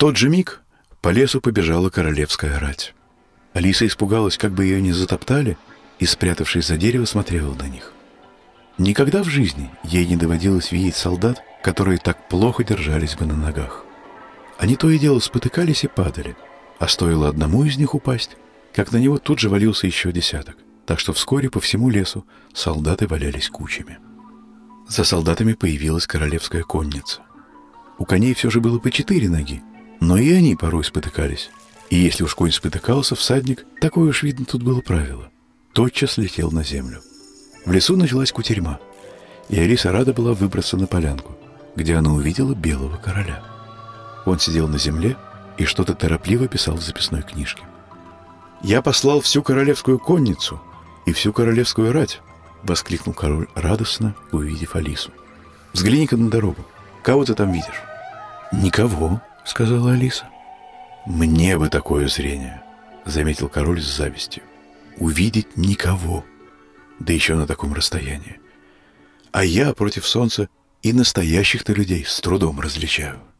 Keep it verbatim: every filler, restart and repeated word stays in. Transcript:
тот же миг по лесу побежала королевская рать. Алиса испугалась, как бы ее не затоптали, и, спрятавшись за дерево, смотрела на них. Никогда в жизни ей не доводилось видеть солдат, которые так плохо держались бы на ногах. Они то и дело спотыкались и падали, а стоило одному из них упасть, как на него тут же валился еще десяток, так что вскоре по всему лесу солдаты валялись кучами. За солдатами появилась королевская конница. У коней все же было по четыре ноги, но и они порой спотыкались. И если уж конь спотыкался, всадник, такое уж, видно, тут было правило, тотчас летел на землю. В лесу началась кутерьма, и Алиса рада была выбраться на полянку, где она увидела белого короля. Он сидел на земле и что-то торопливо писал в записной книжке. «Я послал всю королевскую конницу и всю королевскую рать!» — воскликнул король радостно, увидев Алису. «Взгляни-ка на дорогу. Кого ты там видишь?» «Никого», — сказала Алиса. «Мне бы такое зрение», — заметил король с завистью. «Увидеть никого, да еще на таком расстоянии. А я против солнца и настоящих-то людей с трудом различаю».